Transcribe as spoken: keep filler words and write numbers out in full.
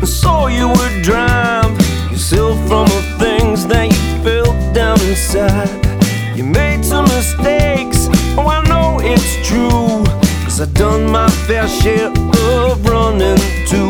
so you would drown yourself from the things that you felt down inside. You made some mistakes, oh I know it's true, 'cause I've done my fair share of running too.